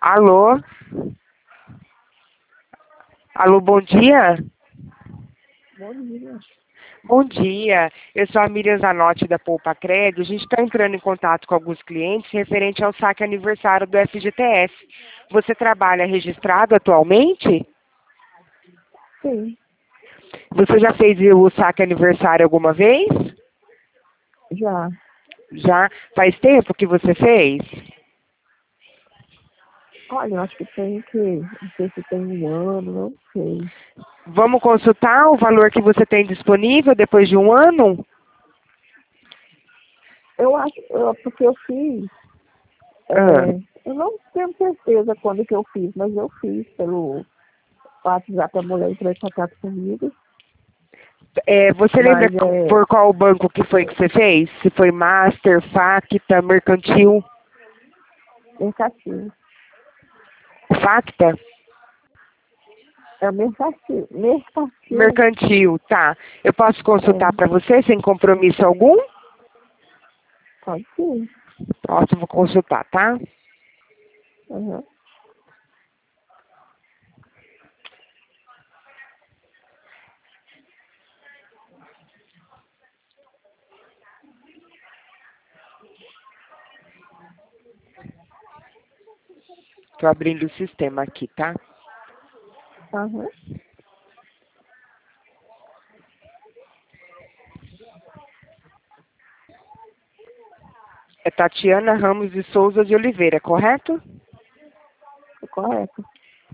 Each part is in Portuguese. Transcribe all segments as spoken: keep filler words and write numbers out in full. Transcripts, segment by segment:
Alô? Alô, bom dia? Bom dia. Bom dia, eu sou a Miriam Zanotti da Poupa Crédito. A gente está entrando em contato com alguns clientes referente ao saque aniversário do F G T S. Você trabalha registrado atualmente? Sim, Você já fez o saque aniversário alguma vez? já. Já? Faz tempo que você fez? Olha, eu acho que tem que, não sei se tem um ano, não sei. Vamos consultar o valor que você tem disponível depois de um ano? Eu acho, eu- porque eu fiz, Ah. é, eu não tenho certeza quando que eu fiz, mas eu fiz pelo WhatsApp, a mulher entrou em contato comigo, É, você lembra mas é, por qual banco que foi que você fez? Se foi Master, Facta, Mercantil? mercantil. Facta? É mercantil, mercantil, Mercantil, tá. Eu posso consultar é, para você sem compromisso algum? pode sim. Posso, vou consultar, tá? Uhum. Tô abrindo o sistema aqui, tá? Uhum. É Tatiana Ramos de Souza de Oliveira, correto? É correto.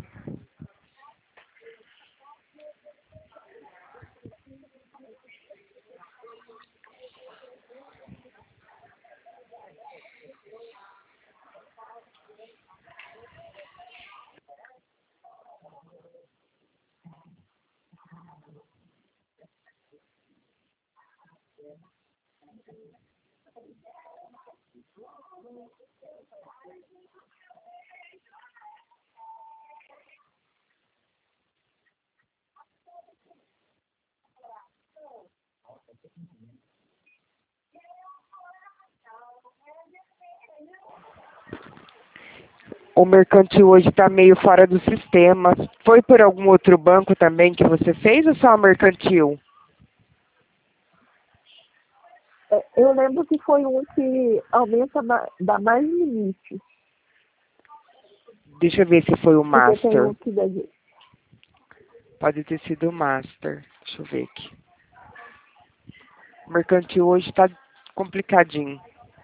O Mercantil hoje está meio fora do sistema. Foi por algum outro banco também que você fez ou só o Mercantil? É, eu lembro que foi um que aumenta, ma- dá mais limite, Deixa eu ver se foi o porque tem Master. um que dá, Pode ter sido o Master. Deixa eu ver aqui. O Mercantil hoje está complicadinho.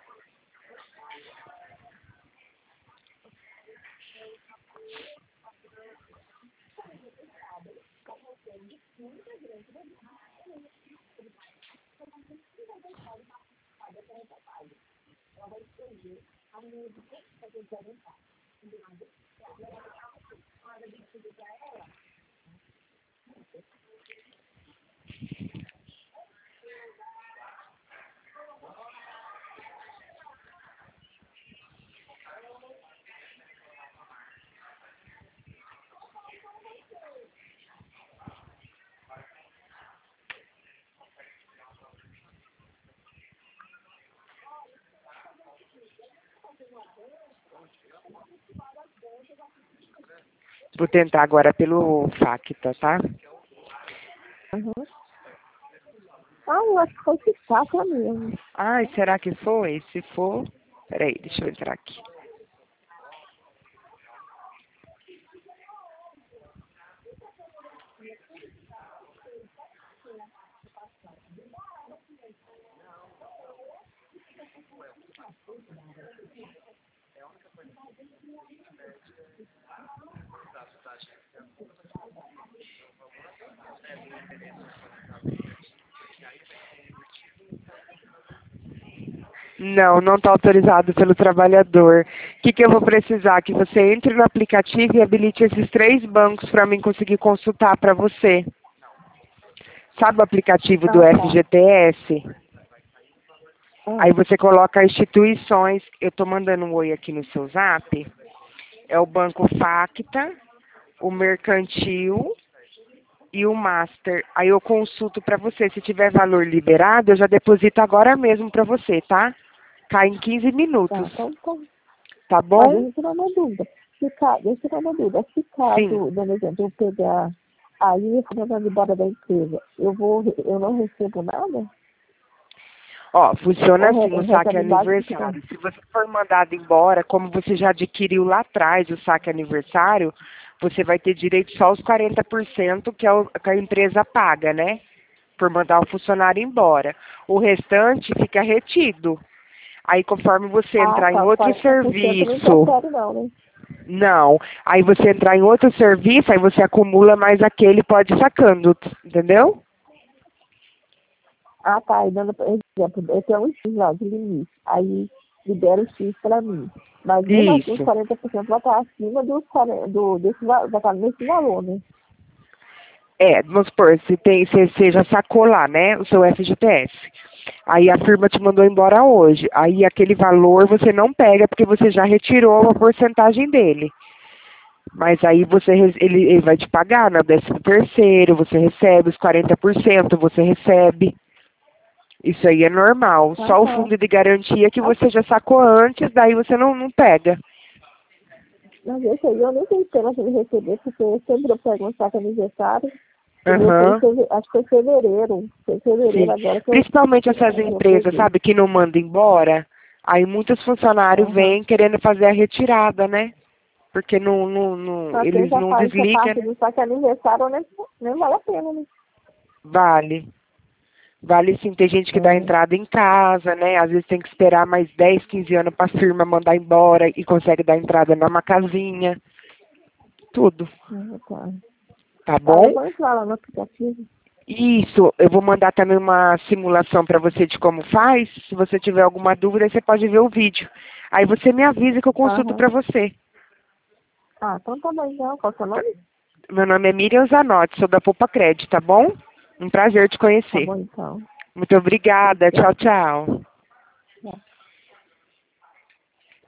Vou tentar agora pelo Facta, tá? uhum. Ah, eu acho que foi Pitaca mesmo. Ai, será que foi? Se for... Peraí, deixa eu entrar aqui. Não, não está autorizado pelo trabalhador. O que, que eu vou precisar? Que você entre no aplicativo e habilite esses três bancos para mim conseguir consultar para você. Sabe o aplicativo do Ah, tá. F G T S? Ah, Aí você coloca instituições. Eu estou mandando um oi aqui no seu zap. É o Banco Facta, o Mercantil e o Master. Aí eu consulto para você. Se tiver valor liberado, eu já deposito agora mesmo para você, tá? Cai em quinze tá. minutos. Então, então, Tá mas a bom? gente não é dúvida. se caso, deixa eu tirar uma dúvida, se caso, Sim. dando exemplo, eu pegar aí e for mandado embora da empresa, eu, vou, eu não recebo nada? Ó, funciona Ou assim, o re- saque recebe básico? aniversário. Se você for mandado embora, como você já adquiriu lá atrás o saque aniversário, você vai ter direito só aos quarenta por cento que, é o, que a empresa paga, né? Por mandar o funcionário embora. O restante fica retido. Aí conforme você Ah, entrar em tá, os outro quarenta por cento não serviço, interfere não, né? não. Aí você entrar em outro serviço, aí você acumula mais aquele e pode ir sacando, entendeu? Ah, tá, aí dando, por exemplo, eu tenho um X lá de limite, aí libera o X para mim. Mas mesmo assim, os Isso. quarenta por cento vai estar acima dos quarenta, do, desse, va- vai estar nesse valor, né? É, vamos supor, se tem, se você já sacou lá, né, o seu F G T S. Aí a firma te mandou embora hoje. Aí aquele valor você não pega porque você já retirou uma porcentagem dele. Mas aí você re- ele, ele vai te pagar no décimo terceiro, você recebe os quarenta por cento, você recebe. Isso aí é normal. Ah, Só o tá. fundo de garantia que Ah, você já sacou antes, daí você não, não pega. mas esse aí eu nem tenho pena de receber, porque sempre eu pego um saco aniversário. O meu foi, em Aham. feve- acho que foi em fevereiro. Foi em fevereiro Sim. agora que eu, Principalmente essas que eu empresas, peguei. sabe, que não mandam embora. Aí muitos funcionários Aham. vêm querendo fazer a retirada, né? Porque não, não, não, Só quem eles já não faz essa desligam, parte né? do saco aniversário nem, nem vale a pena, né? Vale. Vale sim, tem gente que dá É. entrada em casa, né? Às vezes tem que esperar mais dez, quinze anos para a firma mandar embora e consegue dar entrada numa casinha. Tudo. Ah, tá. Tá Tá, eu bom? vou entrar lá no aplicativo. Isso, eu vou mandar também uma simulação para você de como faz. Se você tiver alguma dúvida, você pode ver o vídeo. Aí você me avisa que eu consulto Aham. para você. Ah, então tá bom então. Qual é o seu Tá. nome? Meu nome é Miriam Zanotti, sou da Poupa Crédito, tá bom? Um prazer te Tá conhecer. bom então. Muito obrigada. Tchau, Obrigada. tchau.